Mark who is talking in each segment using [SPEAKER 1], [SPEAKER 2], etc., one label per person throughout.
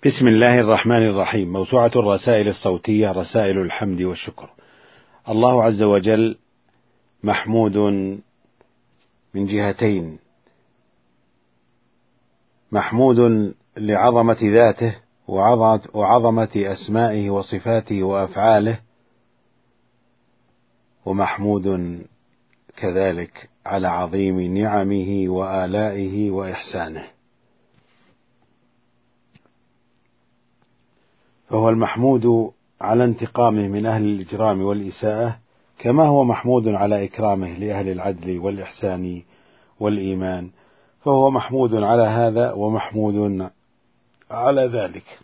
[SPEAKER 1] بسم الله الرحمن الرحيم. موسوعة الرسائل الصوتية رسائل الحمد والشكر. الله عز وجل محمود من جهتين: محمود لعظمة ذاته وعظمة أسمائه وصفاته وأفعاله، ومحمود كذلك على عظيم نعمه وآلائه وإحسانه. فهو المحمود على انتقامه من أهل الإجرام والإساءة، كما هو محمود على إكرامه لأهل العدل والإحسان والإيمان، فهو محمود على هذا ومحمود على ذلك.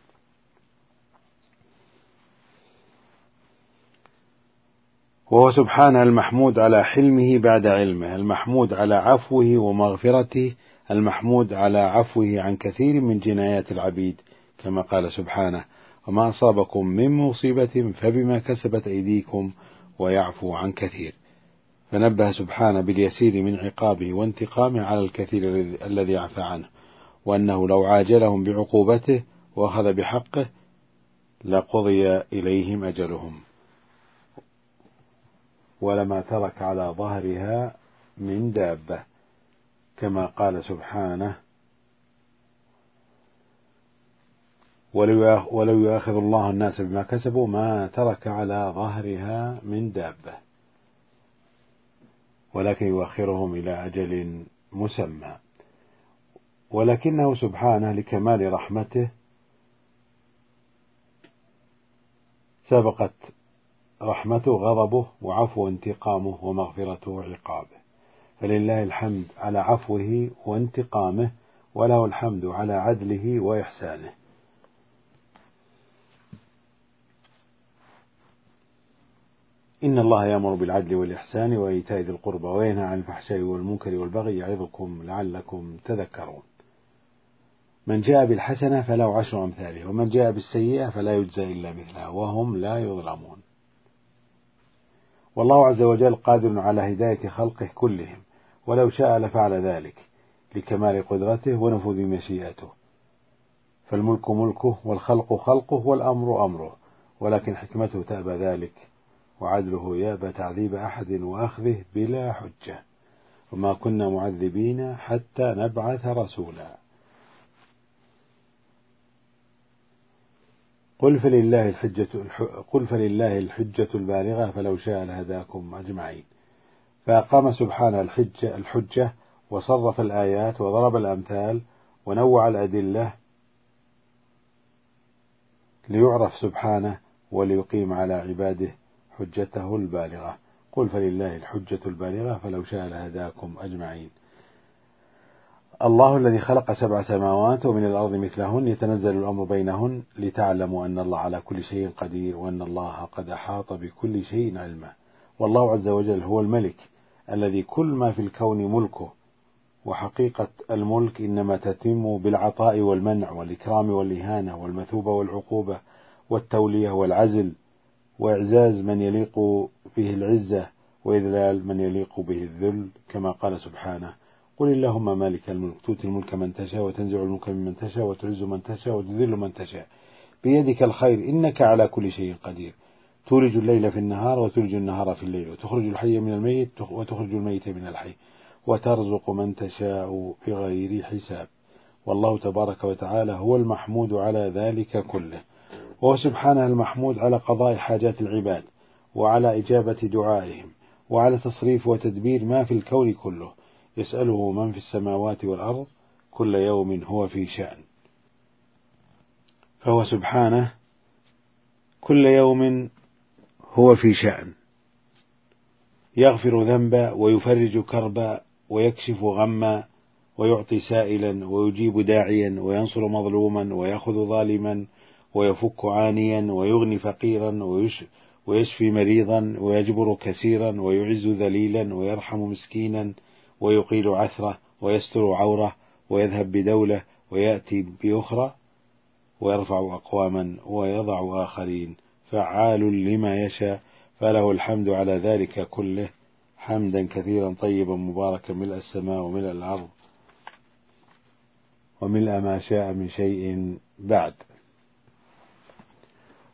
[SPEAKER 1] وهو سبحانه المحمود على حلمه بعد علمه، المحمود على عفوه ومغفرته، المحمود على عفوه عن كثير من جنايات العبيد، كما قال سبحانه: وما أصابكم من مصيبة فبما كسبت أيديكم ويعفو عن كثير. فنبه سبحانه باليسير من عقابه وانتقامه على الكثير الذي عفى عنه، وأنه لو عاجلهم بعقوبته وأخذ بحقه لقضي إليهم أجلهم ولما ترك على ظهرها من دابة، كما قال سبحانه: ولو يؤاخذ الله الناس بما كسبوا ما ترك على ظهرها من دابة ولكن يؤخرهم إلى أجل مسمى. ولكنه سبحانه لكمال رحمته سبقت رحمته غضبه، وعفو انتقامه، ومغفرته عقابه، فلله الحمد على عفوه وانتقامه، وله الحمد على عدله وإحسانه. إن الله يأمر بالعدل والإحسان وإيتاء ذي القربى وينهى عن الفحشاء والمنكر والبغي يعظكم لعلكم تذكرون. من جاء بالحسنة فله 10 أمثالها، ومن جاء بالسيئة فلا يجزى إلا مثلها وهم لا يظلمون. والله عز وجل قادر على هداية خلقه كلهم، ولو شاء لفعل ذلك لكمال قدرته ونفوذ مشيئته، فالملك ملكه والخلق خلقه والأمر أمره، ولكن حكمته تأبى ذلك، وعدله يأبى تعذيب أحد وأخذه بلا حجة، وما كنا معذبين حتى نبعث رسولا. قل فلله الحجة البالغة فلو شاء لهداكم أجمعين. فأقام سبحانه الحجة وصرف الآيات وضرب الأمثال ونوع الأدلة ليعرف سبحانه وليقيم على عباده حجته البالغة. قل فلله الحجة البالغة فلو شاء لهداكم أجمعين. الله الذي خلق 7 سماوات ومن الأرض مثلهن يتنزل الأمر بينهن لتعلموا أن الله على كل شيء قدير وأن الله قد أحاط بكل شيء علما. والله عز وجل هو الملك الذي كل ما في الكون ملكه، وحقيقة الملك إنما تتم بالعطاء والمنع والإكرام والإهانة والمثوبة والعقوبة والتولية والعزل، وإعزاز من يليق به العزة وإذلال من يليق به الذل، كما قال سبحانه: قل اللهم مالك الملك تؤتي الملك من تشاء وتنزع الملك ممن تشاء وتعز من تشاء وتذل من تشاء بيدك الخير إنك على كل شيء قدير تولج الليل في النهار وتولج النهار في الليل وتخرج الحي من الميت وتخرج الميت من الحي وترزق من تشاء بغير حساب. والله تبارك وتعالى هو المحمود على ذلك كله، وهو سبحانه المحمود على قضاء حاجات العباد وعلى إجابة دعائهم وعلى تصريف وتدبير ما في الكون كله، يسأله من في السماوات والأرض كل يوم هو في شأن. فهو سبحانه كل يوم هو في شأن، يغفر ذنبا ويفرج كربا ويكشف غما ويعطي سائلا ويجيب داعيا وينصر مظلوما ويأخذ ظالما ويفك عانيا ويغني فقيرا ويشفي مريضا ويجبر كثيرا ويعز ذليلا ويرحم مسكينا ويقيل عثرة ويستر عورة ويذهب بدولة ويأتي بأخرى ويرفع أقواما ويضع آخرين، فعال لما يشاء، فله الحمد على ذلك كله حمدا كثيرا طيبا مباركا ملء السماء وملء الأرض وملء ما شاء من شيء بعد.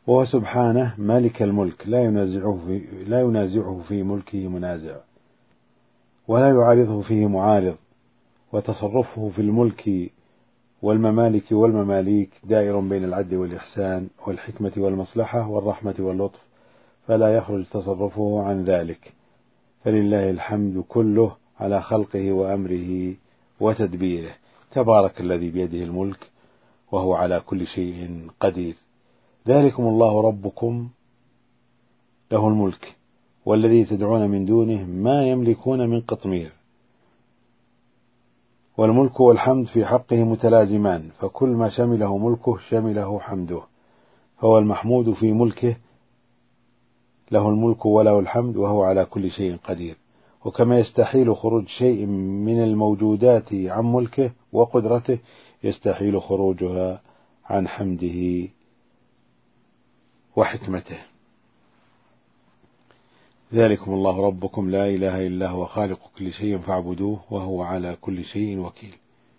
[SPEAKER 1] وهو سبحانه مالك الملك لا ينازعه في ملكه منازع، ولا يعارضه فيه معارض، وتصرفه في الملك والممالك والمماليك دائر بين العدل والإحسان والحكمة والمصلحة والرحمة واللطف، فلا يخرج تصرفه عن ذلك. فلله الحمد كله على خلقه وأمره وتدبيره. تبارك الذي بيده الملك وهو على كل شيء قدير. ذلكم الله ربكم له الملك، والذي تدعون من دونه ما يملكون من قطمير. والملك والحمد في حقه متلازمان، فكل ما شمله ملكه شمله حمده، فهو المحمود في ملكه، له الملك وله الحمد وهو على كل شيء قدير. وكما يستحيل خروج شيء من الموجودات عن ملكه وقدرته، يستحيل خروجها عن حمده وحكمته. ذلكم الله ربكم لا إله إلا هو خالق كل شيء فاعبدوه وهو على كل شيء وكيل.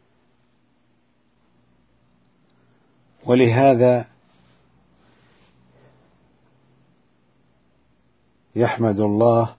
[SPEAKER 1] ولهذا يحمد الله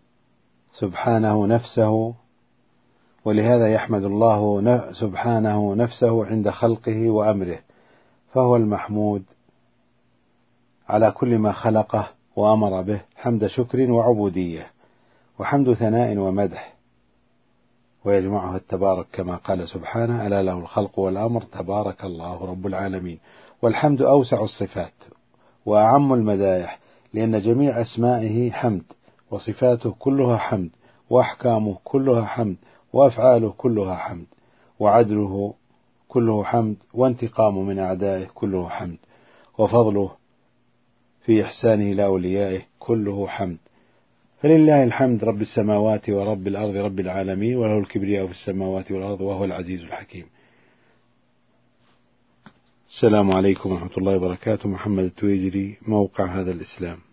[SPEAKER 1] سبحانه نفسه عند خلقه وأمره، فهو المحمود على كل ما خلقه وأمر به، حمد شكر وعبودية، وحمد ثناء ومدح، ويجمعها التبارك كما قال سبحانه: ألا له الخلق والأمر تبارك الله رب العالمين. والحمد أوسع الصفات وأعم المدائح، لأن جميع أسمائه حمد، وصفاته كلها حمد، وأحكامه كلها حمد، وأفعاله كلها حمد، وعدله كله حمد، وانتقامه من أعدائه كله حمد، وفضله في إحسانه لأوليائه كله حمد. فلله الحمد رب السماوات ورب الأرض رب العالمين، وله الكبرياء في السماوات والأرض وهو العزيز الحكيم. السلام عليكم ورحمة الله وبركاته. محمد التويجري، موقع هذا الإسلام.